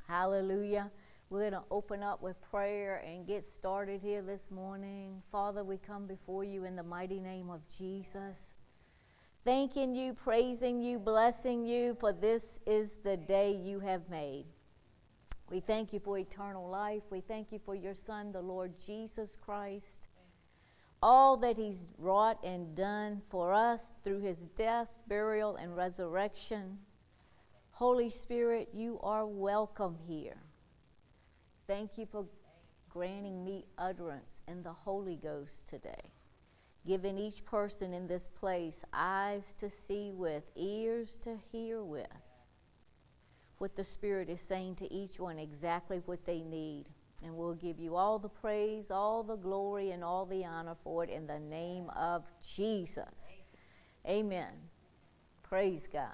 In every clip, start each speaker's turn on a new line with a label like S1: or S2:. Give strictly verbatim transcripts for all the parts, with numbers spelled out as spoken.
S1: Hallelujah. We're going to open up with prayer and get started here this morning. Father, we come before you in the mighty name of Jesus, thanking you, praising you, blessing you, for this is the day you have made. We thank you for eternal life. We thank you for your Son, the Lord Jesus Christ, all that he's wrought and done for us through his death, burial, and resurrection. Holy Spirit, you are welcome here. Thank you for granting me utterance in the Holy Ghost today, giving each person in this place eyes to see with, ears to hear with, what the Spirit is saying to each one, exactly what they need. And we'll give you all the praise, all the glory, and all the honor for it in the name of Jesus. Amen. Praise God.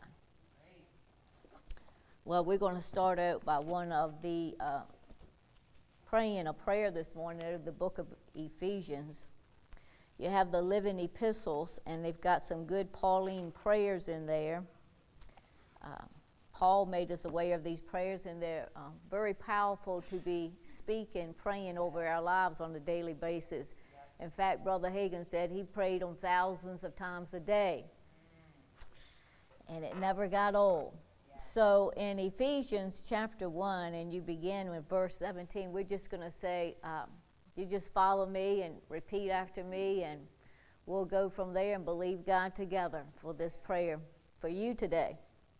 S1: Well, we're going to start out by one of the uh, praying a prayer this morning out of the book of Ephesians. You have the living epistles, and they've got some good Pauline prayers in there. Uh, Paul made us aware of these prayers, and they're uh, very powerful to be speaking, praying over our lives on a daily basis. In fact, Brother Hagin said he prayed them thousands of times a day, and it never got old. So in Ephesians chapter one, and you begin with verse seventeen, we're just going to say, um, you just follow me and repeat after me, and we'll go from there and believe God together for this prayer for you today.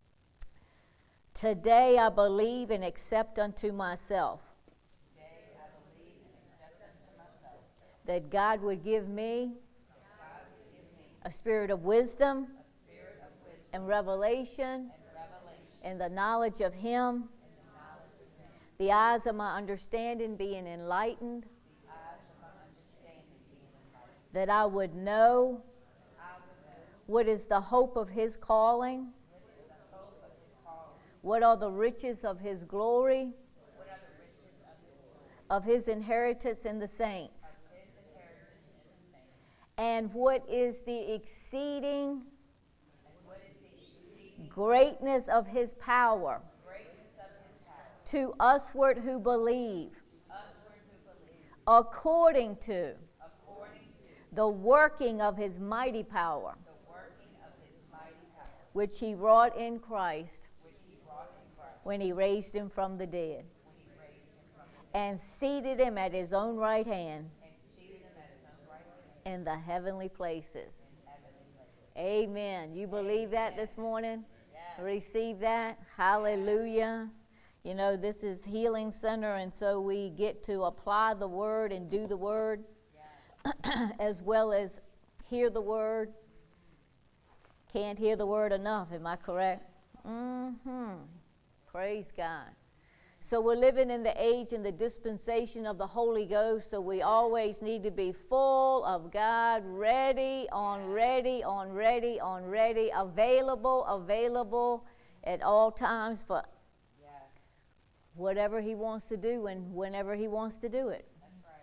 S1: Today I believe and accept unto myself,
S2: Today I believe and accept unto myself
S1: that God would give me,
S2: God would give me
S1: a spirit of wisdom,
S2: a spirit of wisdom
S1: and revelation,
S2: and revelation
S1: in the knowledge of him,
S2: and the knowledge of Him,
S1: the eyes of my understanding being enlightened,
S2: the eyes of my understanding being enlightened,
S1: that I would know
S2: I would know
S1: what is the hope of his calling,
S2: what is the hope of His calling,
S1: what are the riches of his glory,
S2: what are the riches of His glory,
S1: of his inheritance in the saints,
S2: His inheritance in the saints,
S1: and what is the exceeding
S2: and what is the exceeding
S1: greatness of his power
S2: greatness of His power
S1: to usward who believe,
S2: to usward who believe,
S1: according to
S2: according to
S1: the working of his mighty power,
S2: the working of His mighty power,
S1: which he wrought in Christ
S2: which He wrought in Christ
S1: when he raised him from the dead,
S2: when He raised Him from the dead,
S1: and seated him at his own right hand
S2: and seated Him at His own right hand
S1: in the heavenly places.
S2: in heavenly places.
S1: Amen. You believe that this morning?
S2: Yes.
S1: Receive that? Hallelujah. You know, this is Healing Center, and so we get to apply the word and do the word
S2: Yes.
S1: as well as hear the word. Can't hear the word enough, am I correct? Mm-hmm. Praise God. So we're living in the age and the dispensation of the Holy Ghost, so we always need to be full of God, ready, on ready, on ready, on ready, available, available at all times for
S2: Yes.
S1: whatever he wants to do and whenever he wants to do it.
S2: That's right.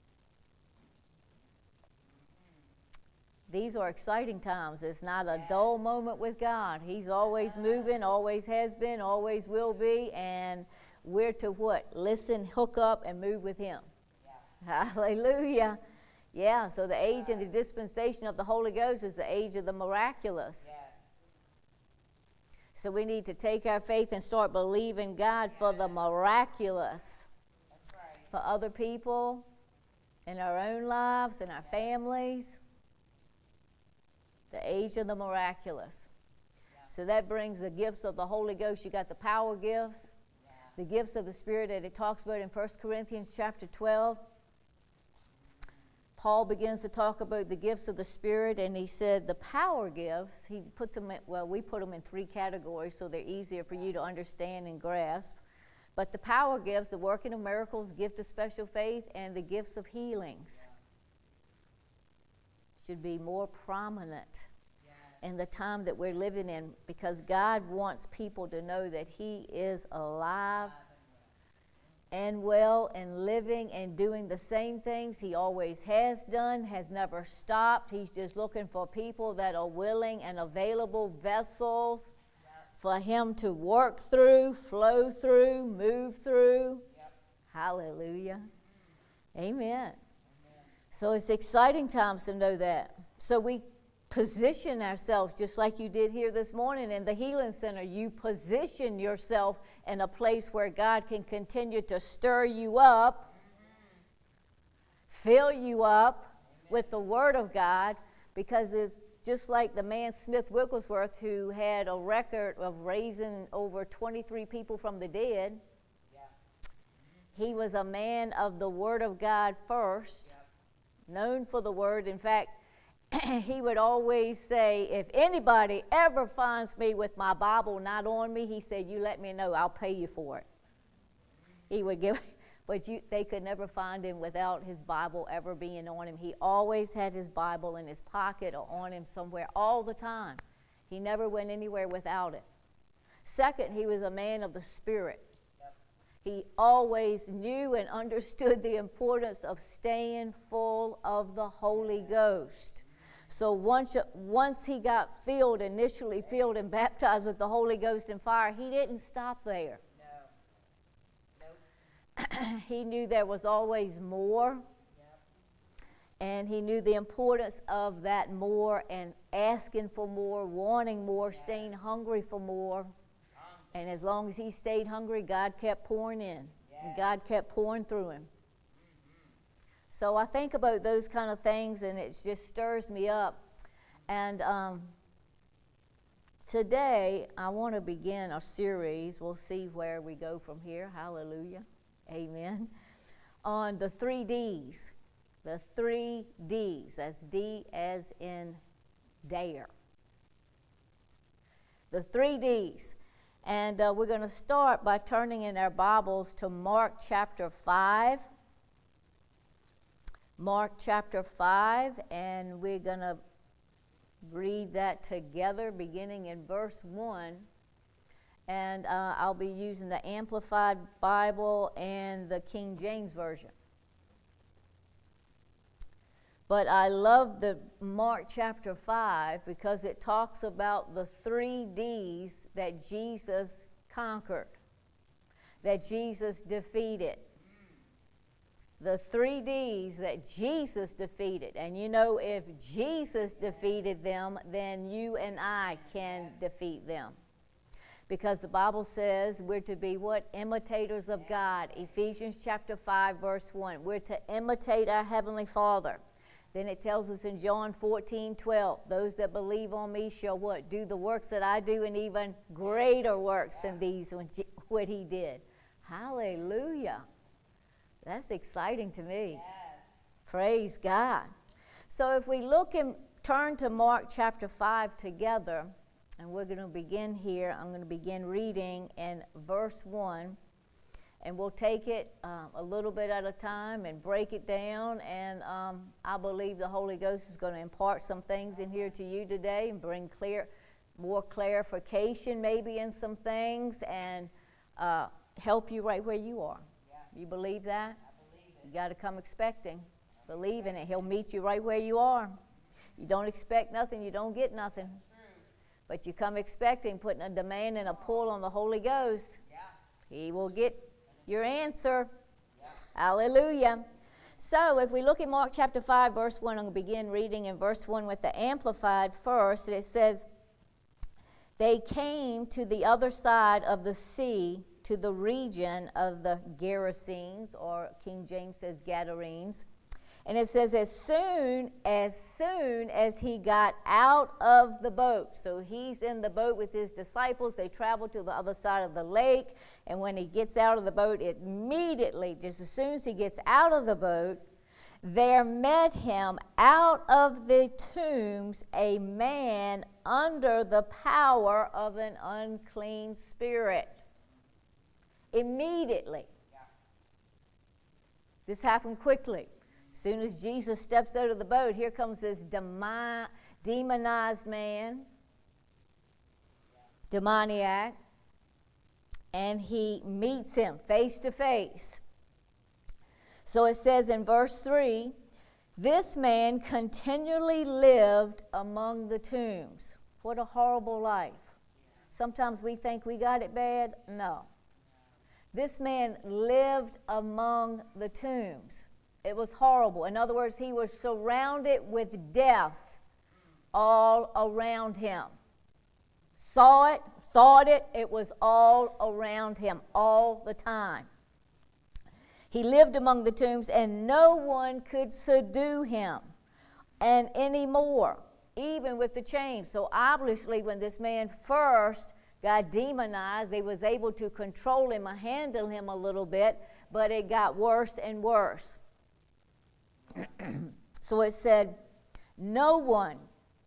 S1: These are exciting times. It's not a dull moment with God. He's always moving, always has been, always will be, and we're to what? Listen, hook up, and move with him.
S2: Yeah.
S1: Hallelujah. Yeah, so the age and the dispensation of the Holy Ghost is the age of the miraculous.
S2: Yes.
S1: So we need to take our faith and start believing God for the miraculous,
S2: That's right.
S1: for other people, in our own lives, in our families. The age of the miraculous.
S2: Yeah.
S1: So that brings the gifts of the Holy Ghost. You got the power gifts,
S2: Yeah.
S1: the gifts of the Spirit that it talks about in First Corinthians chapter twelve. Paul begins to talk about the gifts of the Spirit, and he said the power gifts, he puts them in, well, we put them in three categories so they're easier for you to understand and grasp. But the power gifts, the working of miracles, gift of special faith, and the gifts of healings should be more prominent in the time that we're living in, because God wants people to know that he is alive and well and living and doing the same things he always has done, has never stopped. He's just looking for people that are willing and available vessels for him to work through, flow through, move through.
S2: Yep.
S1: Hallelujah. Amen. Amen. So it's exciting times to know that. So we position ourselves just like you did here this morning in the Healing Center. You position yourself in a place where God can continue to stir you up, mm-hmm. fill you up Amen. With the Word of God, because it's just like the man Smith Wigglesworth, who had a record of raising over twenty-three people from the dead. Yeah. Mm-hmm. He was a man of the Word of God first, yeah. known for the Word. In fact, he would always say, if anybody ever finds me with my Bible not on me, he said, you let me know, I'll pay you for it. He would give, but you, they could never find him without his Bible ever being on him. He always had his Bible in his pocket or on him somewhere all the time. He never went anywhere without it. Second, he was a man of the Spirit. He always knew and understood the importance of staying full of the Holy Ghost. So once, once he got filled, initially filled and baptized with the Holy Ghost and fire, he didn't stop there. No. Nope. He knew there was always more. Yep. And he knew the importance of that more and asking for more, wanting more, yeah. staying hungry for more. And as long as he stayed hungry, God kept pouring in. Yeah. And God kept pouring through him. So I think about those kind of things, and it just stirs me up. And um, today, I want to begin a series. We'll see where we go from here. Hallelujah. Amen. On the three D's. The three D's. That's D as in dare. The three D's. And uh, we're going to start by turning in our Bibles to Mark chapter five. Mark chapter five, and we're going to read that together beginning in verse one. And uh, I'll be using the Amplified Bible and the King James Version. But I love the Mark chapter five because it talks about the three D's that Jesus conquered, that Jesus defeated. The three D's that Jesus defeated. And you know, if Jesus defeated them, then you and I can defeat them. Because the Bible says we're to be what? Imitators of God. Ephesians chapter five, verse one. We're to imitate our Heavenly Father. Then it tells us in John fourteen, twelve, those that believe on me shall what? Do the works that I do, and even greater works than these, what he did. Hallelujah. That's exciting to me. Yes. Praise God. So if we look and turn to Mark chapter five together, and we're going to begin here. I'm going to begin reading in verse one, and we'll take it uh, a little bit at a time and break it down. And um, I believe the Holy Ghost is going to impart some things in here to you today and bring clear, more clarification maybe in some things, and uh, help you right where you are. You believe that? I believe it. You got to come expecting, believing it. He'll meet you right where you are. You don't expect nothing, you don't get nothing. But you come expecting, putting a demand and a pull on the Holy Ghost. Yeah. He will get your answer. Yeah. Hallelujah. So if we look at Mark chapter five, verse one, I'm going to begin reading in verse one with the Amplified first. It says, they came to the other side of the sea, to the region of the Gerasenes, or King James says Gadarenes. And it says, as soon, as soon as he got out of the boat. So he's in the boat with his disciples. They travel to the other side of the lake. And when he gets out of the boat, immediately, just as soon as he gets out of the boat, there met him out of the tombs a man under the power of an unclean spirit. Immediately. Yeah. This happened quickly. As soon as Jesus steps out of the boat, here comes this demi- demonized man, yeah. demoniac, and he meets him face to face. So it says in verse three, this man continually lived among the tombs. What a horrible life. Sometimes we think we got it bad. No. This man lived among the tombs. It was horrible. In other words, he was surrounded with death all around him. Saw it, thought it, it was all around him all the time. He lived among the tombs, and no one could subdue him and anymore, even with the chains. So obviously, when this man first got demonized, they was able to control him or handle him a little bit, but it got worse and worse. So it said, no one,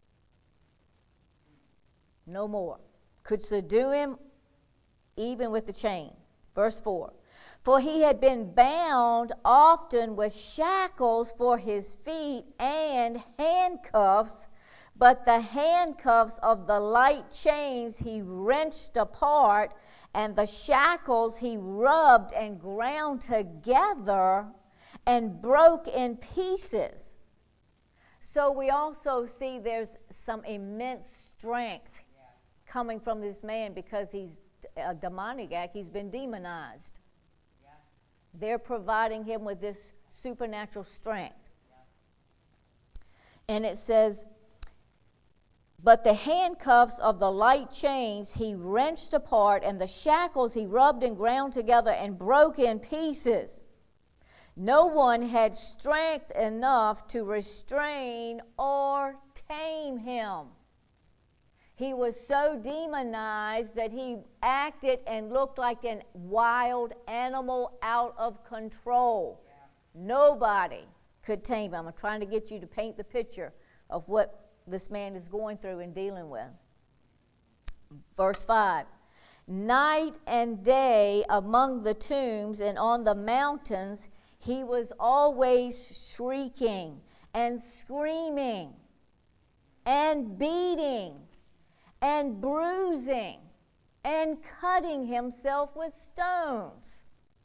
S1: no more, could subdue him even with the chain. Verse four. For he had been bound often with shackles for his feet and handcuffs, but the handcuffs of the light chains he wrenched apart, and the shackles he rubbed and ground together and broke in pieces. So we also see there's some immense strength yeah. coming from this man because he's a demoniac. He's been demonized. Yeah. They're providing him with this supernatural strength. Yeah. And it says, but the handcuffs of the light chains he wrenched apart, and the shackles he rubbed and ground together and broke in pieces. No one had strength enough to restrain or tame him. He was so demonized that he acted and looked like a wild animal out of control. Yeah. Nobody could tame him. I'm trying to get you to paint the picture of what this man is going through and dealing with. Verse five. Night and day among the tombs and on the mountains, he was always shrieking and screaming and beating and bruising and cutting himself with stones.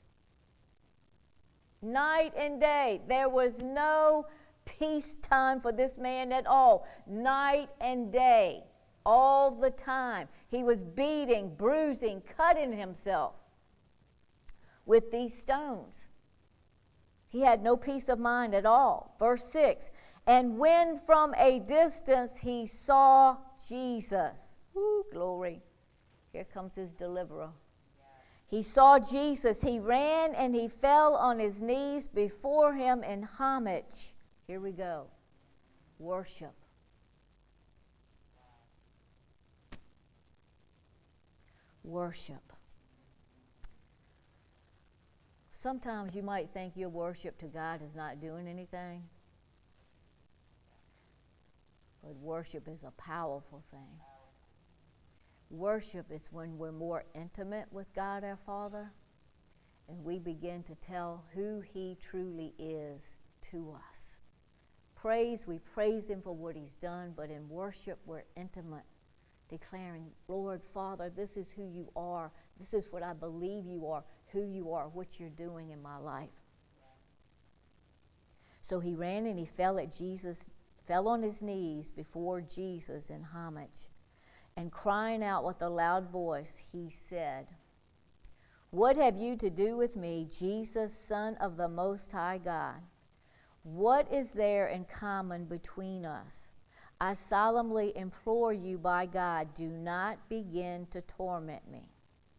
S1: Night and day. There was no peacetime for this man at all. Night and day. All the time. He was beating, bruising, cutting himself with these stones. He had no peace of mind at all. Verse six, and when from a distance he saw Jesus. Woo, glory. Here comes his deliverer. He saw Jesus. He ran and he fell on his knees before him in homage. Here we go. Worship. Worship. Sometimes you might think your worship to God is not doing anything. But worship is a powerful thing. Worship is when we're more intimate with God our Father, and we begin to tell who He truly is to us. Praise, we praise Him for what He's done, but in worship we're intimate, declaring, Lord, Father, this is who you are. This is what I believe you are, who you are, what you're doing in my life. So he ran and he fell at Jesus, fell on his knees before Jesus in homage. And crying out with a loud voice, he said, what have you to do with me, Jesus, Son of the Most High God? What is there in common between us? I solemnly implore you by God, do not begin to torment me.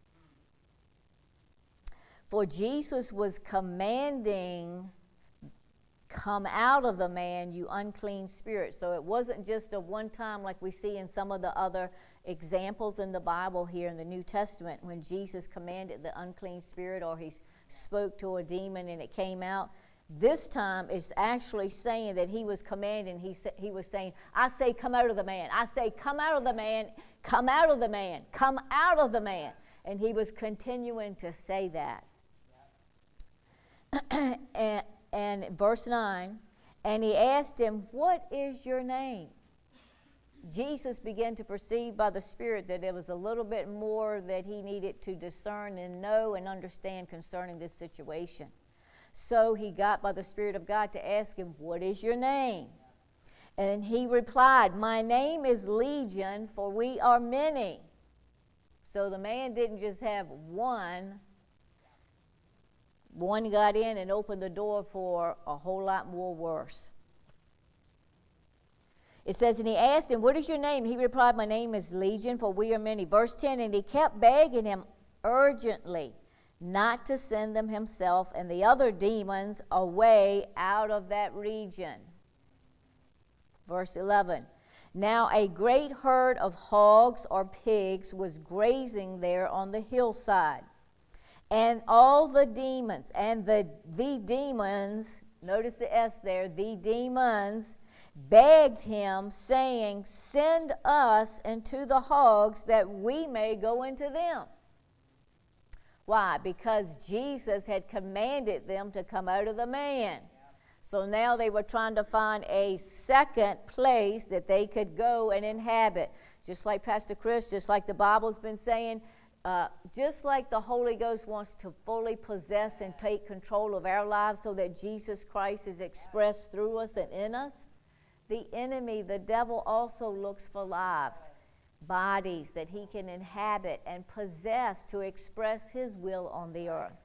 S1: For Jesus was commanding, come out of the man, you unclean spirit. So it wasn't just a one time like we see in some of the other examples in the Bible here in the New Testament when Jesus commanded the unclean spirit or he spoke to a demon and it came out. This time it's actually saying that he was commanding, he, sa- he was saying, I say come out of the man. I say come out of the man, come out of the man, come out of the man. And he was continuing to say that. and, and verse nine, and he asked him, what is your name? Jesus began to perceive by the Spirit that there was a little bit more that he needed to discern and know and understand concerning this situation. So he got by the Spirit of God to ask him, what is your name? And he replied, my name is Legion, for we are many. So the man didn't just have one. One got in and opened the door for a whole lot more worse. It says, and he asked him, what is your name? He replied, my name is Legion, for we are many. Verse ten, and he kept begging him urgently not to send them himself and the other demons away out of that region. Verse eleven, now a great herd of hogs or pigs was grazing there on the hillside. And all the demons, and the, the demons, notice the S there, the demons, begged him, saying, send us into the hogs that we may go into them. Why? Because Jesus had commanded them to come out of the man. So now they were trying to find a second place that they could go and inhabit. Just like Pastor Chris, just like the Bible's been saying, uh, just like the Holy Ghost wants to fully possess and take control of our lives so that Jesus Christ is expressed through us and in us, the enemy, the devil, also looks for lives, bodies that he can inhabit and possess to express his will on the earth.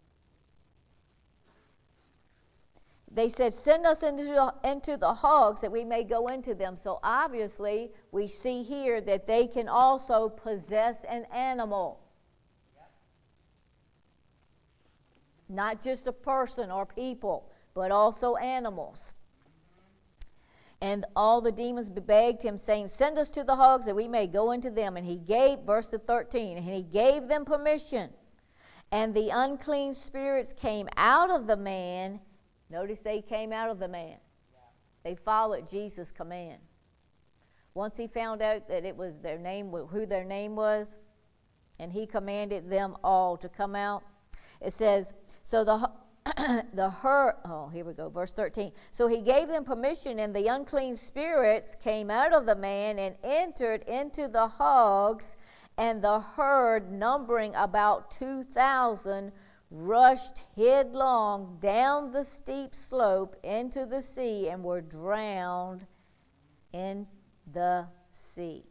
S1: They said, send us into the, into the hogs that we may go into them. So obviously, we see here that they can also possess an animal. Yep. Not just a person or people, but also animals. And all the demons begged him, saying, send us to the hogs that we may go into them. And he gave, verse thirteen, and he gave them permission. And the unclean spirits came out of the man. Notice they came out of the man. Yeah. They followed Jesus' command. Once he found out that it was their name, who their name was, and he commanded them all to come out. It says, so the the herd, oh, here we go, verse thirteen. So he gave them permission, and the unclean spirits came out of the man and entered into the hogs, and the herd, numbering about two thousand, rushed headlong down the steep slope into the sea and were drowned in the sea.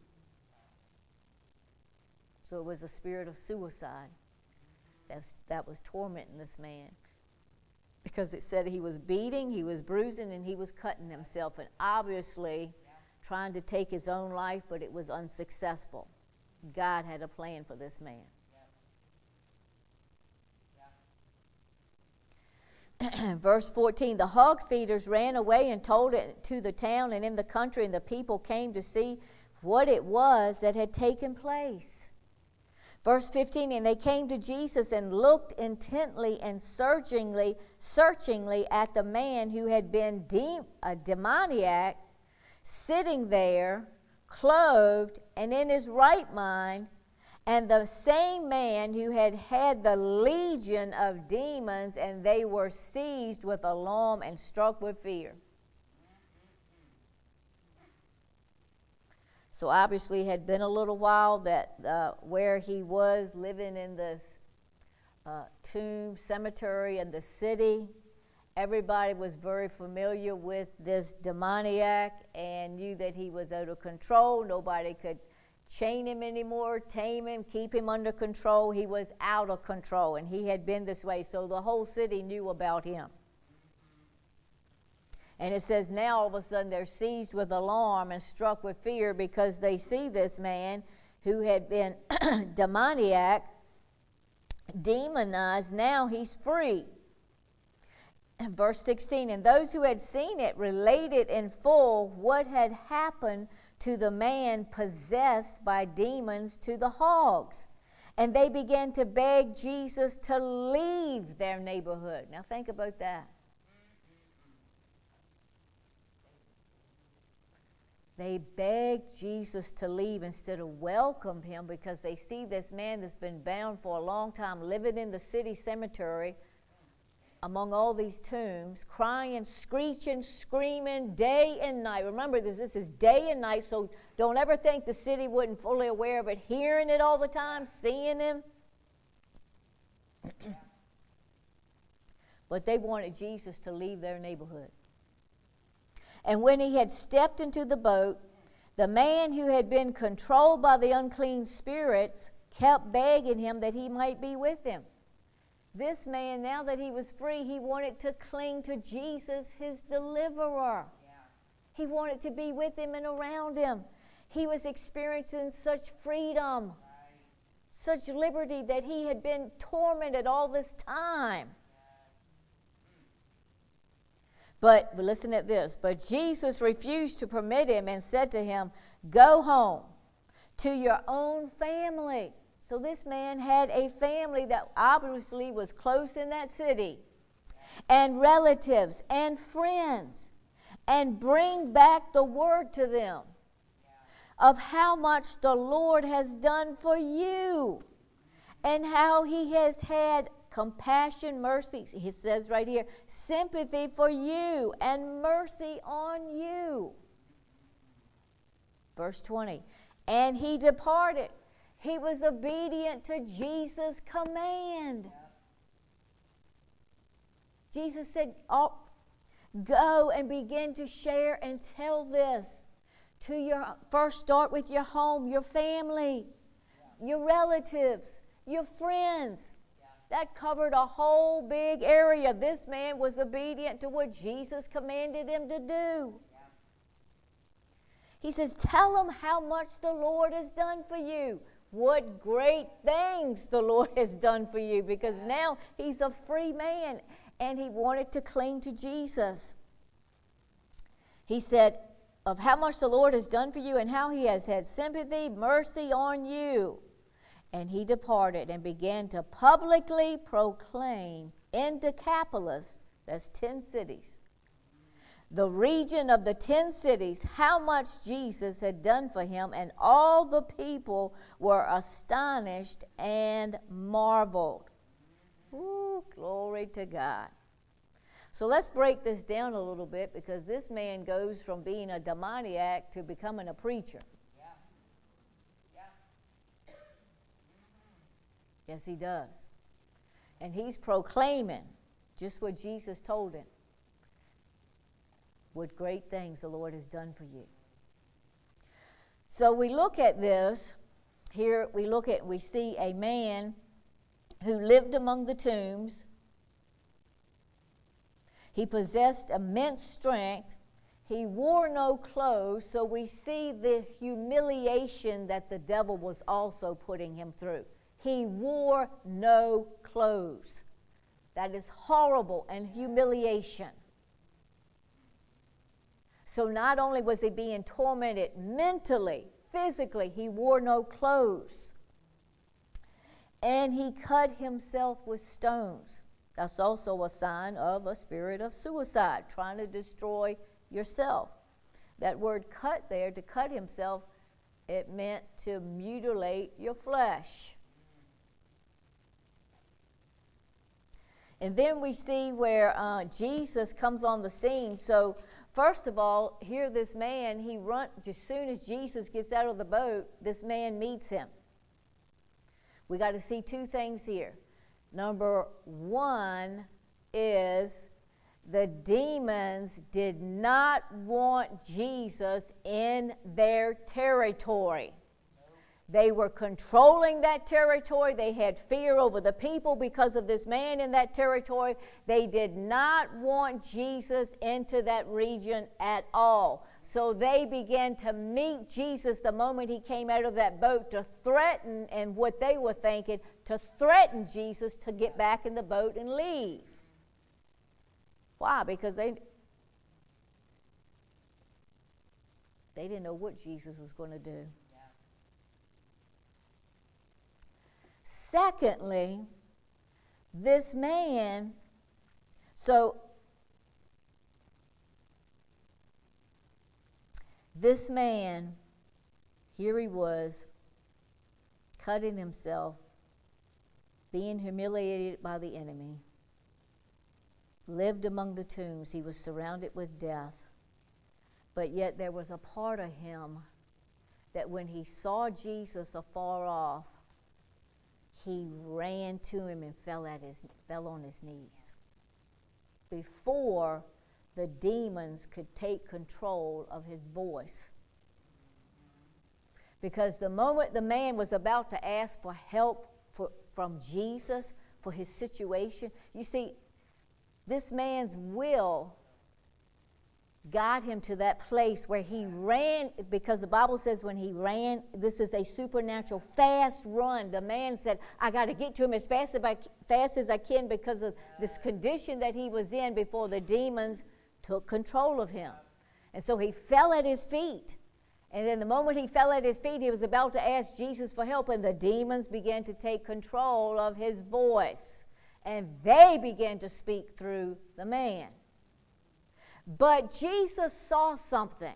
S1: So it was a spirit of suicide that was, that was tormenting this man. Because it said he was beating, he was bruising, and he was cutting himself, and obviously trying to take his own life, but it was unsuccessful. God had a plan for this man. Verse fourteen, the hog feeders ran away and told it to the town and in the country, and the people came to see what it was that had taken place. Verse fifteen, and they came to Jesus and looked intently and searchingly, searchingly at the man who had been de- a demoniac, sitting there, clothed and in his right mind, and the same man who had had the legion of demons, and they were seized with alarm and struck with fear. So obviously it had been a little while that uh, where he was living in this uh, tomb cemetery in the city. Everybody was very familiar with this demoniac and knew that he was out of control. Nobody could chain him anymore, tame him, keep him under control. He was out of control, and he had been this way. So the whole city knew about him. And it says now all of a sudden they're seized with alarm and struck with fear because they see this man who had been demoniac, demonized. Now he's free. And verse sixteen, and those who had seen it related in full what had happened to the man possessed by demons to the hogs. And they began to beg Jesus to leave their neighborhood. Now think about that. They begged Jesus to leave instead of welcome him because they see this man that's been bound for a long time, living in the city cemetery among all these tombs, crying, screeching, screaming day and night. Remember, this, this is day and night, so don't ever think the city wasn't fully aware of it, hearing it all the time, seeing him. But they wanted Jesus to leave their neighborhood. And when he had stepped into the boat, the man who had been controlled by the unclean spirits kept begging him that he might be with him. This man, now that he was free, he wanted to cling to Jesus, his deliverer.
S2: Yeah.
S1: He wanted to be with him and around him. He was experiencing such freedom,
S2: Right.
S1: such liberty, that he had been tormented all this time. But, but listen at this. But Jesus refused to permit him and said to him, "Go home to your own family." So this man had a family that obviously was close in that city, and relatives and friends, and bring back the word to them of how much the Lord has done for you, and how he has had compassion, mercy, he says right here, sympathy for you and mercy on you. Verse twenty, and he departed. He was obedient to Jesus' command.
S2: Yep.
S1: Jesus said, oh, go and begin to share and tell this to your, first start with your home, your family, yeah. your relatives, your friends. Yeah. That covered a whole big area. This man was obedient to what Jesus commanded him to do. Yeah. He says, tell them how much the Lord has done for you. What great things the Lord has done for you, because now he's a free man and he wanted to cling to Jesus. He said, of how much the Lord has done for you and how he has had sympathy, mercy on you. And he departed and began to publicly proclaim in Decapolis, that's ten cities, the region of the ten cities, how much Jesus had done for him, and all the people were astonished and marveled. Ooh, glory to God. So let's break this down a little bit, because this man goes from being a demoniac to becoming a preacher.
S2: Yeah. Yeah.
S1: Yes, he does. And he's proclaiming just what Jesus told him. What great things the Lord has done for you. So we look at this. Here we look at, we see a man who lived among the tombs. He possessed immense strength. He wore no clothes, so we see the humiliation that the devil was also putting him through. He wore no clothes. That is horrible and humiliation. So not only was he being tormented mentally, physically, he wore no clothes. And he cut himself with stones. That's also a sign of a spirit of suicide, trying to destroy yourself. That word cut there, to cut himself, it meant to mutilate your flesh. And then we see where uh, Jesus comes on the scene. So first of all, here this man, he run, as soon as Jesus gets out of the boat, this man meets him. We got to see two things here. Number one is the demons did not want Jesus in their territory. They were controlling that territory. They had fear over the people because of this man in that territory. They did not want Jesus into that region at all. So they began to meet Jesus the moment he came out of that boat, to threaten, and what they were thinking, to threaten Jesus to get back in the boat and leave. Why? Because they, they didn't know what Jesus was going to do. Secondly, this man, so this man, here he was, cutting himself, being humiliated by the enemy, lived among the tombs. He was surrounded with death. But yet there was a part of him that when he saw Jesus afar off, he ran to him and fell at his fell on his knees before the demons could take control of his voice. Because the moment the man was about to ask for help for, from Jesus for his situation, you see, this man's will got him to that place where he ran, because the Bible says when he ran, this is a supernatural fast run. The man said, I got to get to him as fast as, I, fast as I can because of this condition that he was in before the demons took control of him. And so he fell at his feet. And then the moment he fell at his feet, he was about to ask Jesus for help, and the demons began to take control of his voice. And they began to speak through the man. But Jesus saw something.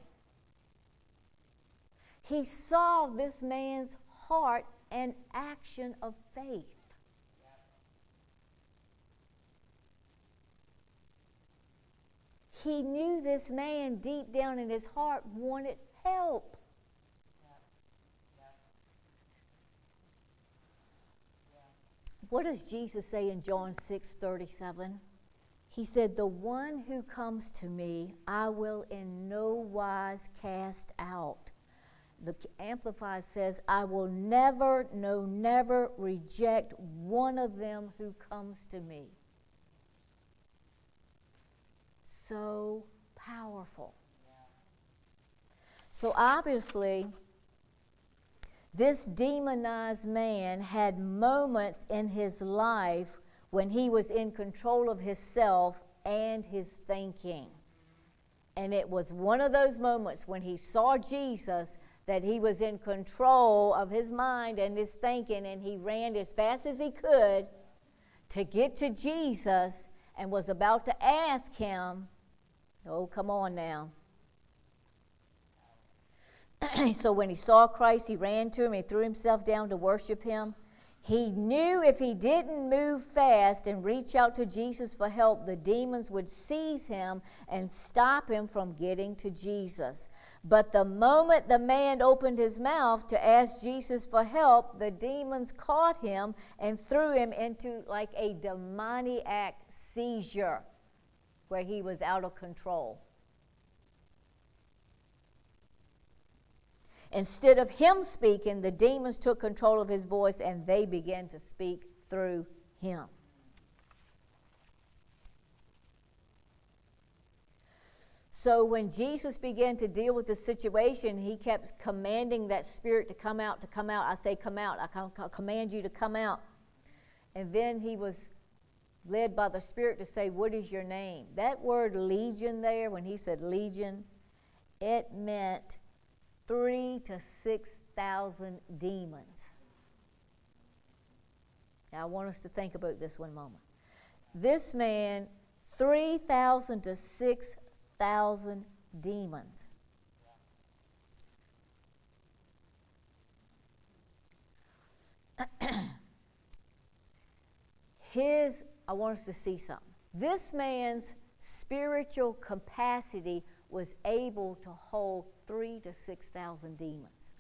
S1: He saw this man's heart and action of faith. He knew this man deep down in his heart wanted help. What does Jesus say in John six thirty-seven? He said, the one who comes to me, I will in no wise cast out. The Amplified says, I will never, no, never reject one of them who comes to me. So powerful. So obviously, this demonized man had moments in his life when he was in control of himself and his thinking. And it was one of those moments when he saw Jesus that he was in control of his mind and his thinking, and he ran as fast as he could to get to Jesus and was about to ask him, oh, come on now. So when he saw Christ, he ran to him, he threw himself down to worship him. He knew if he didn't move fast and reach out to Jesus for help, the demons would seize him and stop him from getting to Jesus. But the moment the man opened his mouth to ask Jesus for help, the demons caught him and threw him into like a demoniac seizure where he was out of control. Instead of him speaking, the demons took control of his voice and they began to speak through him. So when Jesus began to deal with the situation, he kept commanding that spirit to come out, to come out. I say, come out. I command you to come out. And then he was led by the Spirit to say, what is your name? That word legion there, when he said legion, it meant three to six thousand demons. Now I want us to think about this one moment. This man, three thousand to six thousand demons. His, I want us to see something. This man's spiritual capacity was able to hold three to six thousand demons.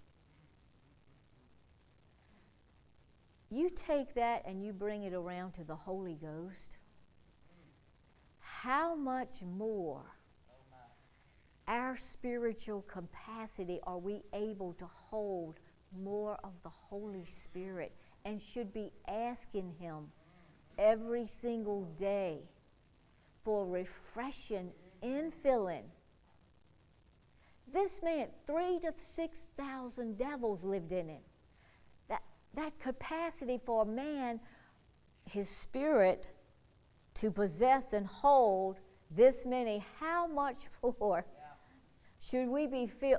S1: You take that and you bring it around to the Holy Ghost. How much more our spiritual capacity are we able to hold more of the Holy Spirit, and should be asking Him every single day for refreshing, infilling. This man, three to six thousand devils lived in him. That that capacity for a man, his spirit, to possess and hold this many. How much more should we be filled?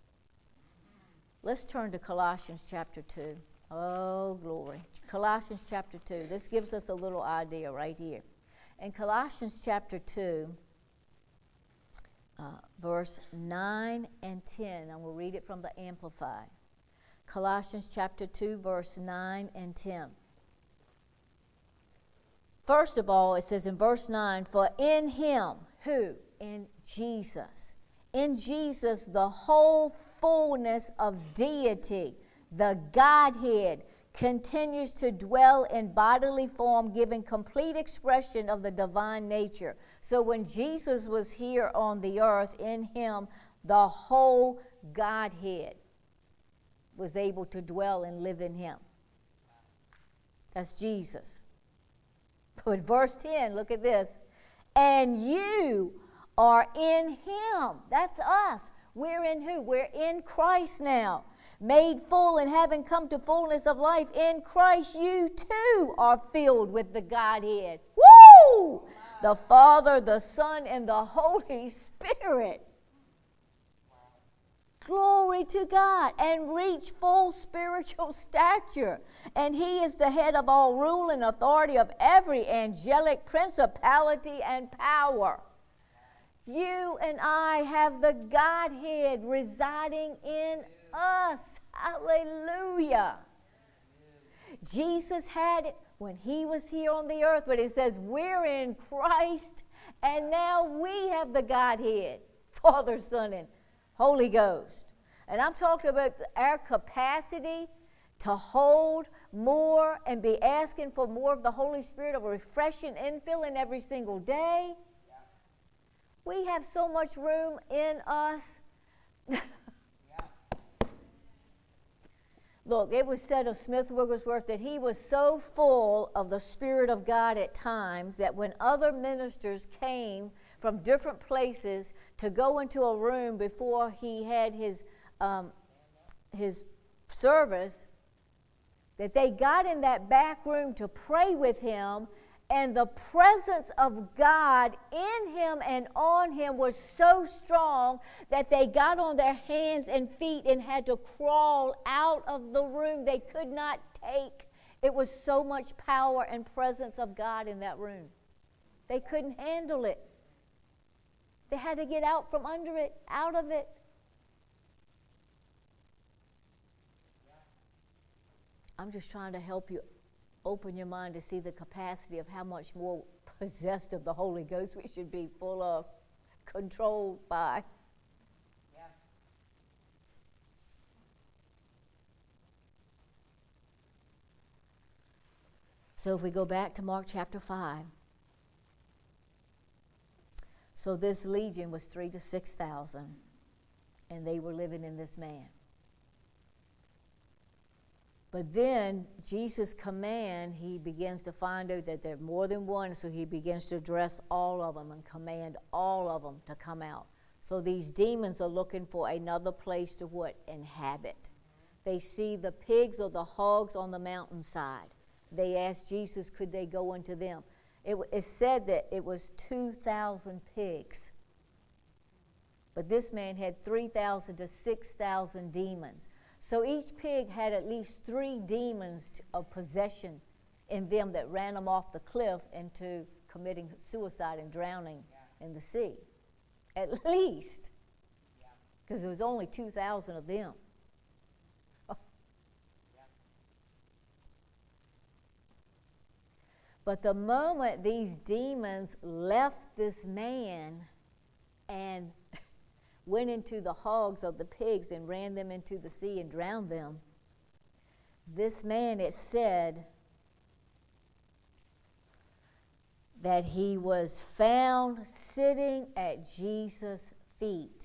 S1: Let's turn to Colossians chapter two. Oh, glory. Colossians chapter two. This gives us a little idea right here. In Colossians chapter two, uh, verse nine and ten, I will read it from the Amplified. Colossians chapter two, verse nine and ten. First of all, it says in verse nine, for in Him, who? In Jesus. In Jesus, the whole fullness of deity, the Godhead, continues to dwell in bodily form, giving complete expression of the divine nature. So when Jesus was here on the earth, in Him, the whole Godhead was able to dwell and live in him. That's Jesus. But verse ten, look at this. And you are in him. That's us. We're in who? We're in Christ now. Made full and having come to fullness of life in Christ, you too are filled with the Godhead. Woo! The Father, the Son, and the Holy Spirit. Glory to God. And reach full spiritual stature. And he is the head of all rule and authority of every angelic principality and power. You and I have the Godhead residing in us. Hallelujah. Jesus had it when he was here on the earth, but it says we're in Christ, and now we have the Godhead, Father, Son, and Holy Ghost. And I'm talking about our capacity to hold more and be asking for more of the Holy Spirit, of a refreshing infilling every single day. We have so much room in us. Look, it was said of Smith Wigglesworth that he was so full of the Spirit of God at times that when other ministers came from different places to go into a room before he had his, um, his service, that they got in that back room to pray with him, and the presence of God in him and on him was so strong that they got on their hands and feet and had to crawl out of the room. They could not take. It was so much power and presence of God in that room. They couldn't handle it. They had to get out from under it, out of it. I'm just trying to help you open your mind to see the capacity of how much more possessed of the Holy Ghost we should be, full of, controlled by. Yeah. So if we go back to Mark chapter five. So this legion was three to six thousand, and they were living in this man. But then Jesus' command, he begins to find out that there are more than one, so he begins to address all of them and command all of them to come out. So these demons are looking for another place to what? Inhabit. They see the pigs or the hogs on the mountainside. They asked Jesus, could they go into them? It, it said that it was two thousand pigs. But this man had three thousand to six thousand demons. So each pig had at least three demons of possession in them that ran them off the cliff into committing suicide and drowning yeah. in the sea. At least. Because yeah. there was only two thousand of them. Oh. Yeah. But the moment these demons left this man and went into the hogs of the pigs and ran them into the sea and drowned them, this man, it said that he was found sitting at Jesus' feet.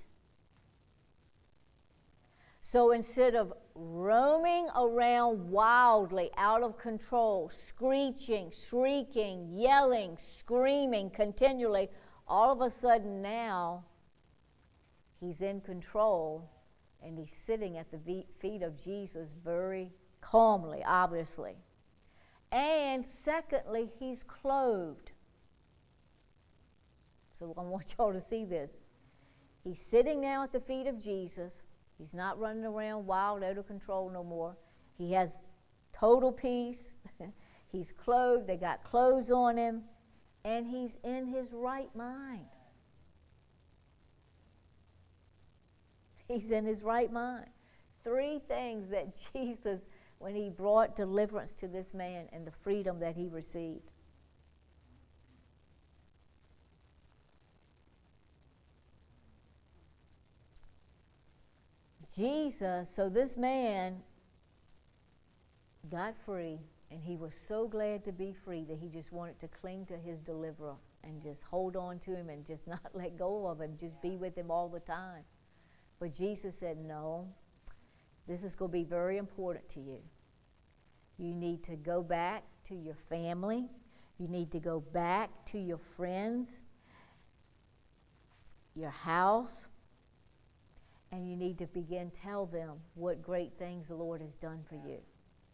S1: So instead of roaming around wildly, out of control, screeching, shrieking, yelling, screaming continually, all of a sudden now, he's in control, and he's sitting at the feet of Jesus very calmly, obviously. And secondly, he's clothed. So I want y'all to see this. He's sitting now at the feet of Jesus. He's not running around wild, out of control no more. He has total peace. He's clothed. They got clothes on him. And he's in his right mind. He's in his right mind. Three things that Jesus, when he brought deliverance to this man and the freedom that he received. Jesus, so this man got free, and he was so glad to be free that he just wanted to cling to his deliverer and just hold on to him and just not let go of him, just be with him all the time. But Jesus said, no, This is going to be very important to you. You need to go back to your family. You need to go back to your friends, your house, and you need to begin to tell them what great things the Lord has done for you.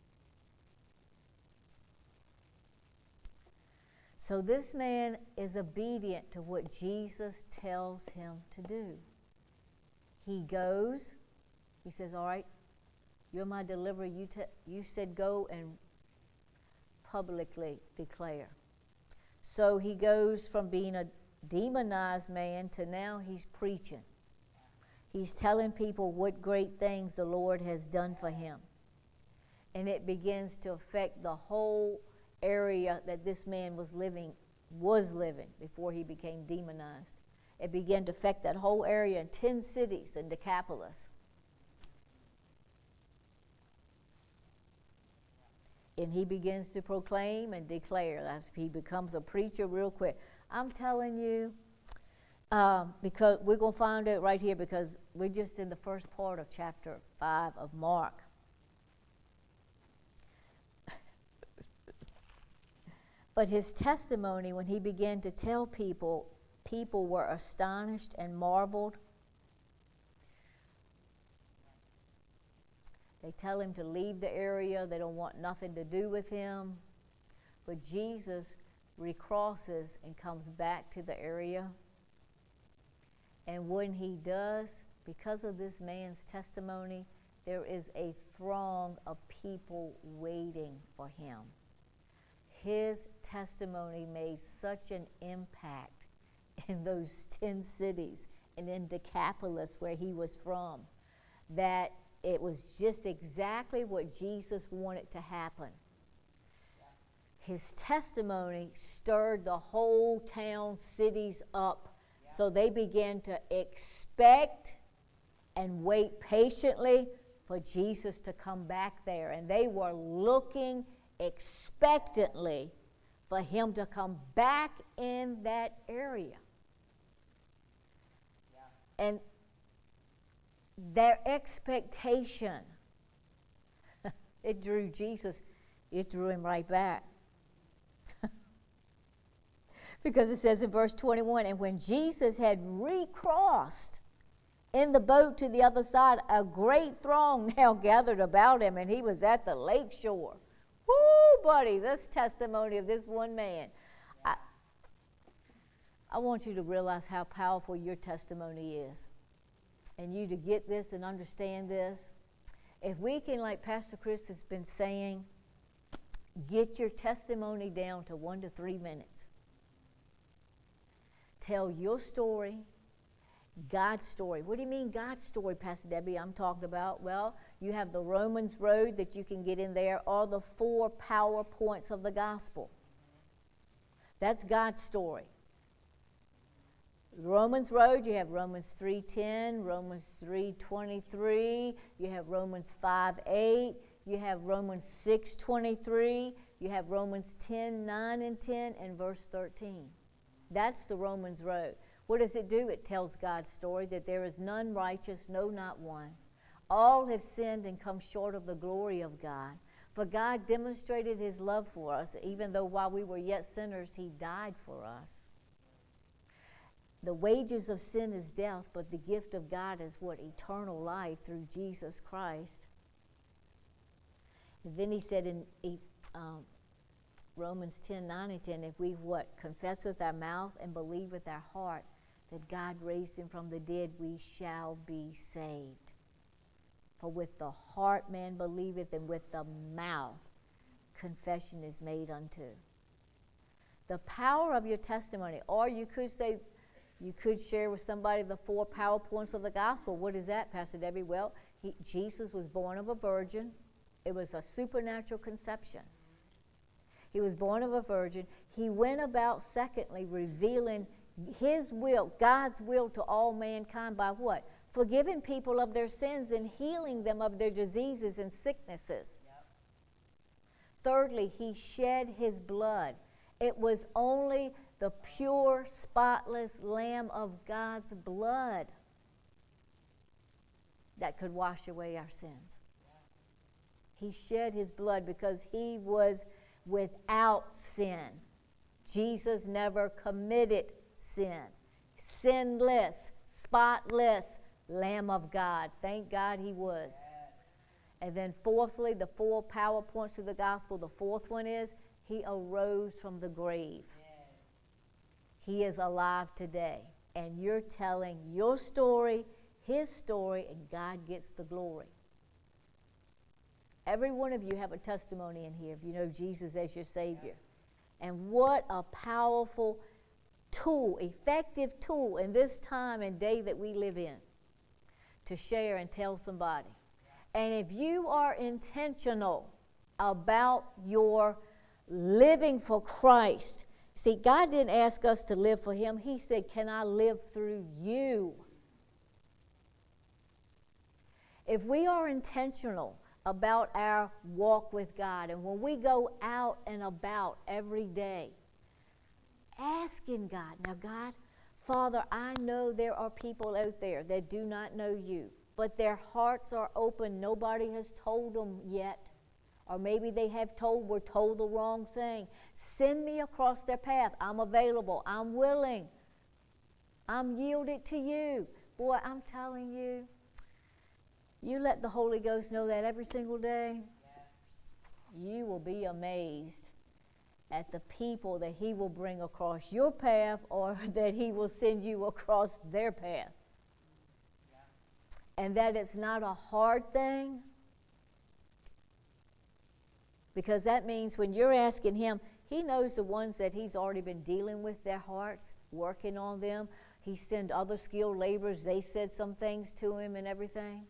S1: So this man is obedient to what Jesus tells him to do. He goes. He says, all right, you're my deliverer. You, te- you said go and publicly declare. So he goes from being a demonized man to now he's preaching. He's telling people what great things the Lord has done for him. And it begins to affect the whole area that this man was living, was living before he became demonized. It began to affect that whole area in ten cities in Decapolis. And he begins to proclaim and declare. That's, he becomes a preacher real quick. I'm telling you, um, because we're going to find it right here because we're just in the first part of chapter five of Mark. But his testimony, when he began to tell people, people were astonished and marveled. They tell him to leave the area. They don't want nothing to do with him. But Jesus recrosses and comes back to the area. And when he does, because of this man's testimony, there is a throng of people waiting for him. His testimony made such an impact in those ten cities and in Decapolis where he was from that it was just exactly what Jesus wanted to happen. His testimony stirred the whole town, cities up, yeah. So they began to expect and wait patiently for Jesus to come back there. And they were looking expectantly for him to come back in that area. Yeah. And their expectation, it drew Jesus, it drew him right back. Because it says in verse twenty-one, and when Jesus had recrossed in the boat to the other side, a great throng now gathered about him, and he was at the lake shore. Woo, buddy, this testimony of this one man. I, I want you to realize how powerful your testimony is. And you to get this and understand this. If we can, like Pastor Chris has been saying, get your testimony down to one to three minutes. Tell your story, God's story. What do you mean God's story, Pastor Debbie? I'm talking about, well, you have the Romans road that you can get in there, or the four power points of the gospel. That's God's story. The Romans road, you have Romans three ten, Romans three twenty-three, you have Romans five eight, you have Romans six twenty-three, you have Romans ten nine and ten, and verse thirteen. That's the Romans road. What does it do? It tells God's story that there is none righteous, no, not one. All have sinned and come short of the glory of God. For God demonstrated his love for us, even though while we were yet sinners, he died for us. The wages of sin is death, but the gift of God is what? Eternal life through Jesus Christ. And then he said in um, Romans ten nine and ten, if we what? Confess with our mouth and believe with our heart that God raised him from the dead, we shall be saved. For with the heart man believeth, and with the mouth confession is made unto. The power of your testimony, or you could say, you could share with somebody the four power points of the gospel. What is that, Pastor Debbie? Well, he, Jesus was born of a virgin. It was a supernatural conception. He was born of a virgin. He went about, secondly, revealing his will, God's will to all mankind by what? Forgiving people of their sins and healing them of their diseases and sicknesses. Yep. Thirdly, he shed his blood. It was only the pure, spotless Lamb of God's blood that could wash away our sins. He shed his blood because he was without sin. Jesus never committed sin. Sinless, spotless Lamb of God. Thank God he was. And then fourthly, the four power points of the gospel. The fourth one is he arose from the grave. He is alive today. And you're telling your story, his story, and God gets the glory. Every one of you have a testimony in here if you know Jesus as your Savior. And what a powerful tool, effective tool in this time and day that we live in to share and tell somebody. And if you are intentional about your living for Christ, see, God didn't ask us to live for him. He said, can I live through you? If we are intentional about our walk with God, and when we go out and about every day, asking God, now God, Father, I know there are people out there that do not know you, but their hearts are open. Nobody has told them yet. Or maybe they have told, were told the wrong thing. Send me across their path. I'm available. I'm willing. I'm yielded to you. Boy, I'm telling you, you let the Holy Ghost know that every single day, you will be amazed at the people that he will bring across your path or that he will send you across their path. And that it's not a hard thing. Because that means when you're asking him, he knows the ones that he's already been dealing with their hearts, working on them. He sent other skilled laborers. They said some things to him and everything.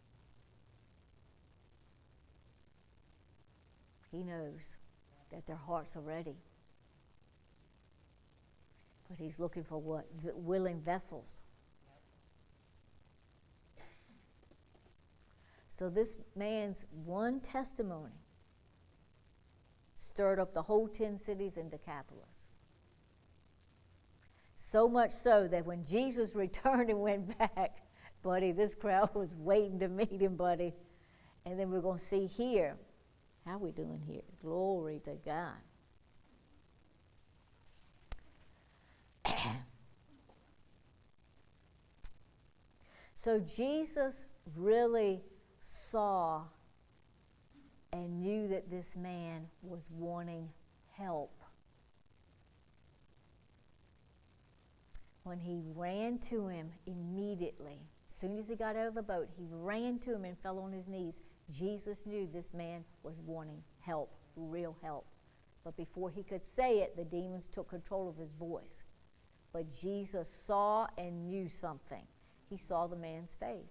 S1: He knows that their hearts are ready. But he's looking for what? V- willing vessels. So this man's one testimony stirred up the whole ten cities in Decapolis. So much so that when Jesus returned and went back, buddy, this crowd was waiting to meet him, buddy. And then we're going to see here, how we doing here? Glory to God. So Jesus really saw and knew that this man was wanting help. When he ran to him immediately, as soon as he got out of the boat, he ran to him and fell on his knees. Jesus knew this man was wanting help, real help. But before he could say it, the demons took control of his voice. But Jesus saw and knew something. He saw the man's faith.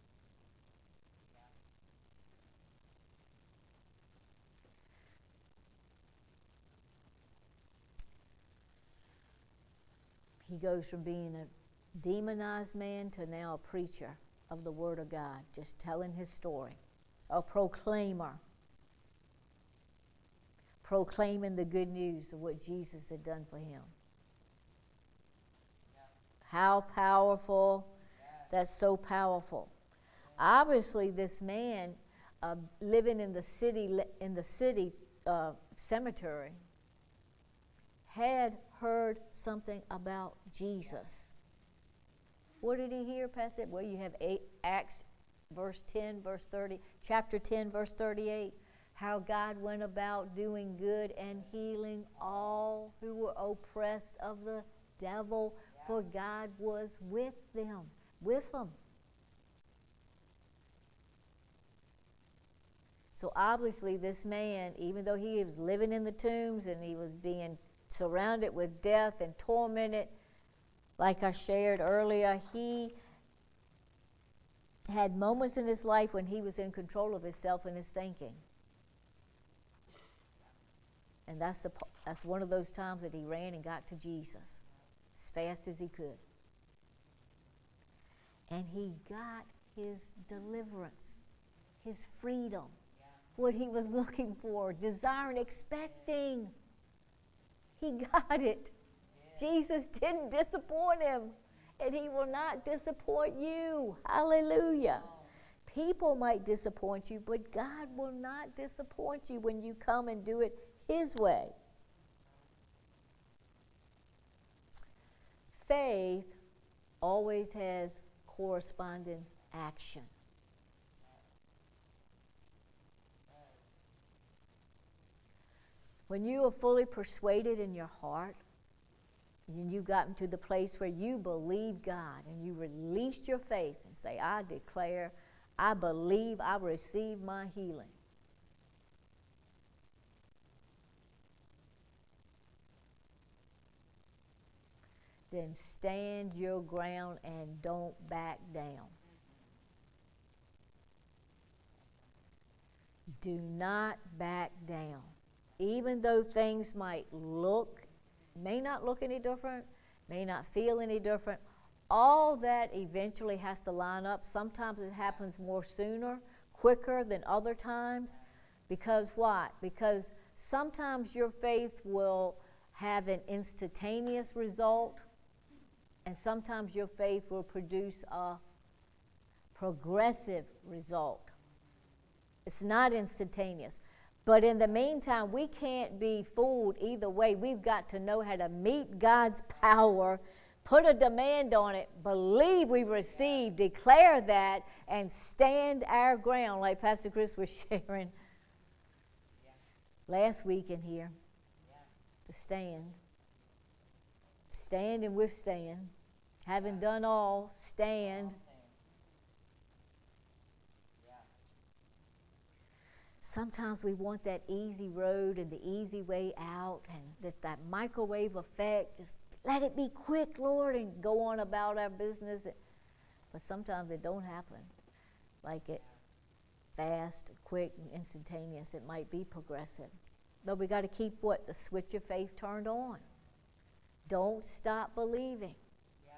S1: He goes from being a demonized man to now a preacher of the Word of God, just telling his story, a proclaimer, proclaiming the good news of what Jesus had done for him. Yeah. How powerful. Yeah. That's so powerful. Yeah. Obviously, this man uh, living in the city, in the city uh, cemetery had heard something about Jesus. What did he hear, Pastor? Well, you have eight, Acts verse ten, verse thirty, chapter ten, verse thirty-eight. How God went about doing good and healing all who were oppressed of the devil, yeah. For God was with them, with them. So obviously this man, even though he was living in the tombs and he was being surrounded with death and tormented, like I shared earlier, he had moments in his life when he was in control of himself and his thinking. And that's the that's one of those times that he ran and got to Jesus as fast as he could. And he got his deliverance, his freedom, what he was looking for, desiring, expecting. He got it. Yeah. Jesus didn't disappoint him, and he will not disappoint you. Hallelujah. Oh. People might disappoint you, but God will not disappoint you when you come and do it His way. Faith always has corresponding action. When you are fully persuaded in your heart, and you've gotten to the place where you believe God and you released your faith and say, I declare, I believe I receive my healing. Then stand your ground and don't back down. Do not back down. Even though things might look, may not look any different, may not feel any different, all that eventually has to line up. Sometimes it happens more sooner, quicker than other times. Because what? Because sometimes your faith will have an instantaneous result, and sometimes your faith will produce a progressive result. It's not instantaneous. But in the meantime, we can't be fooled either way. We've got to know how to meet God's power, put a demand on it, believe we receive, declare that, and stand our ground, like Pastor Chris was sharing yeah. last week in here. Yeah. To stand. Stand and withstand. Having yeah. done all, stand. Sometimes we want that easy road and the easy way out, and just that microwave effect. Just let it be quick, Lord, and go on about our business. But sometimes it don't happen like it fast, quick, and instantaneous. It might be progressive. But we got to keep what? The switch of faith turned on. Don't stop believing. Yeah.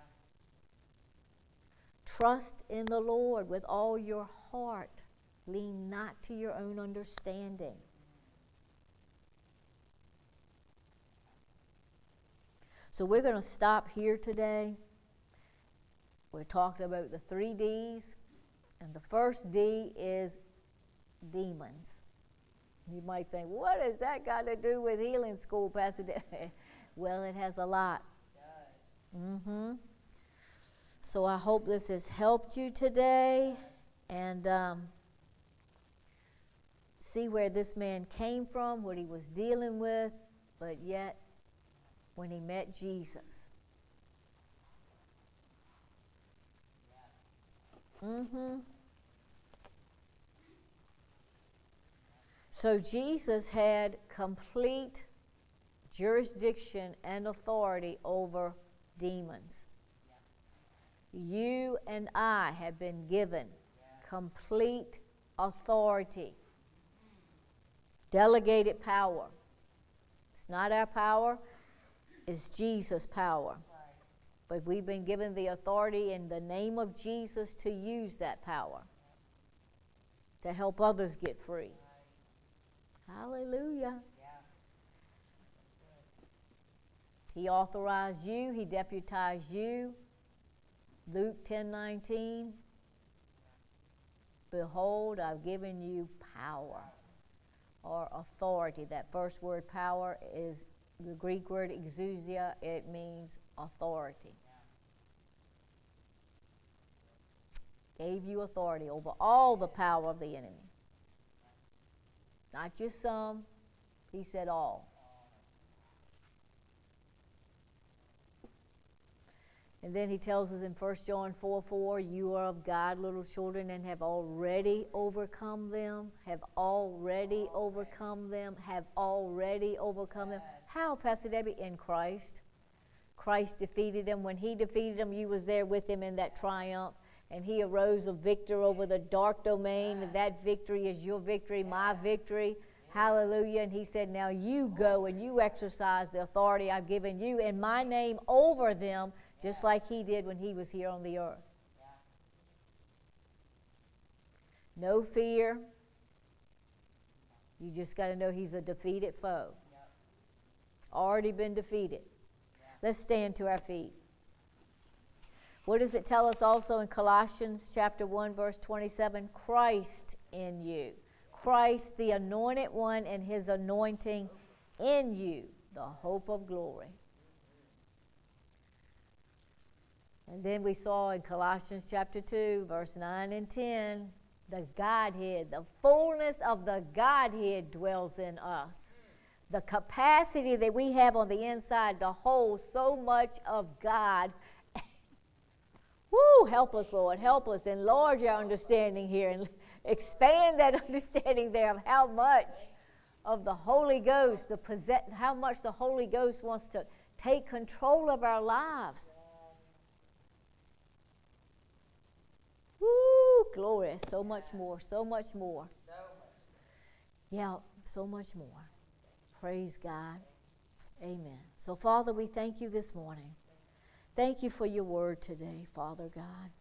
S1: Trust in the Lord with all your heart. Lean not to your own understanding. So we're going to stop here today. We're talking about the three D's. And the first D is demons. You might think, what has that got to do with healing school, Pastor Dave? Well, it has a lot. It does. Mm-hmm. So I hope this has helped you today. And um, see where this man came from, what he was dealing with, but yet when he met Jesus. Mm-hmm. So Jesus had complete jurisdiction and authority over demons. You and I have been given complete authority. Delegated power. It's not our power, it's Jesus' power. Right. But we've been given the authority in the name of Jesus to use that power to help others get free. Right. Hallelujah. Yeah. He authorized you, he deputized you. Luke ten nineteen. Behold, I've given you power. Or authority. That first word, power, is the Greek word exousia. It means authority. Yeah. Gave you authority over all the power of the enemy. Not just some. He said all. And then he tells us in First John four four, you are of God, little children, and have already overcome them. Have already overcome them. Have already overcome them. How, Pastor Debbie? In Christ. Christ defeated them. When he defeated them, you was there with him in that triumph. And he arose a victor over the dark domain. And that victory is your victory, my victory. Hallelujah. And he said, now you go and you exercise the authority I've given you in my name over them, just like he did when he was here on the earth. Yeah. No fear. You just got to know he's a defeated foe. Yeah. Already been defeated. Yeah. Let's stand to our feet. What does it tell us also in Colossians chapter one, verse twenty-seven? Christ in you. Christ, the anointed one, and his anointing in you, the hope of glory. And then we saw in Colossians chapter two, verse nine and ten, the Godhead, the fullness of the Godhead dwells in us. The capacity that we have on the inside to hold so much of God. Woo, help us, Lord, help us. Enlarge our understanding here and expand that understanding there of how much of the Holy Ghost, the possess, how much the Holy Ghost wants to take control of our lives. Woo, glory, so much more, so much more.
S2: So much.
S1: Yeah, so much more. Praise God. Amen. So, Father, we thank you this morning. Thank you for your word today, Father God.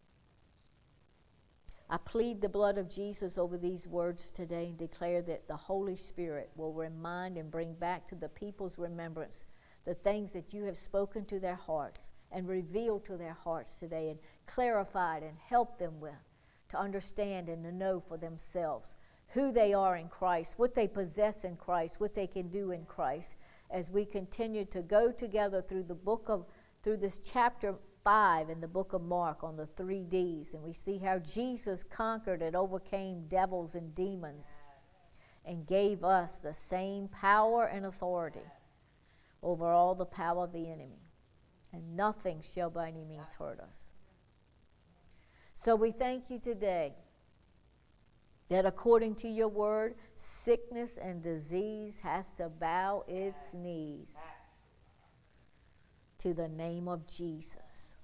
S1: I plead the blood of Jesus over these words today and declare that the Holy Spirit will remind and bring back to the people's remembrance the things that you have spoken to their hearts and revealed to their hearts today and clarified and helped them with to understand and to know for themselves who they are in Christ, what they possess in Christ, what they can do in Christ as we continue to go together through the book of, through this chapter five in the book of Mark on the three D's, and we see how Jesus conquered and overcame devils and demons and gave us the same power and authority over all the power of the enemy. And nothing shall by any means hurt us. So we thank you today that according to your word, sickness and disease has to bow its knees to the name of Jesus.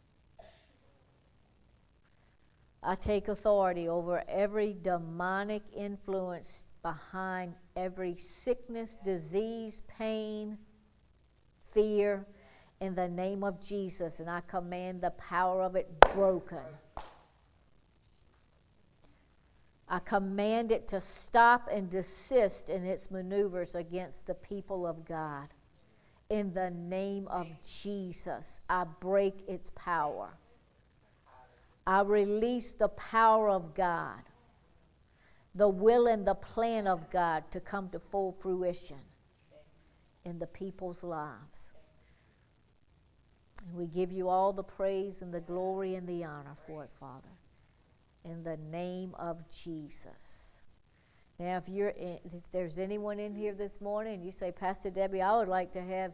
S1: I take authority over every demonic influence behind every sickness, disease, pain, fear, in the name of Jesus, and I command the power of it broken. I command it to stop and desist in its maneuvers against the people of God. In the name of Jesus, I break its power. I release the power of God, the will and the plan of God to come to full fruition in the people's lives. And we give you all the praise and the glory and the honor for it, Father, in the name of Jesus. Now, if you're in, if there's anyone in here this morning and you say, Pastor Debbie, I would like to have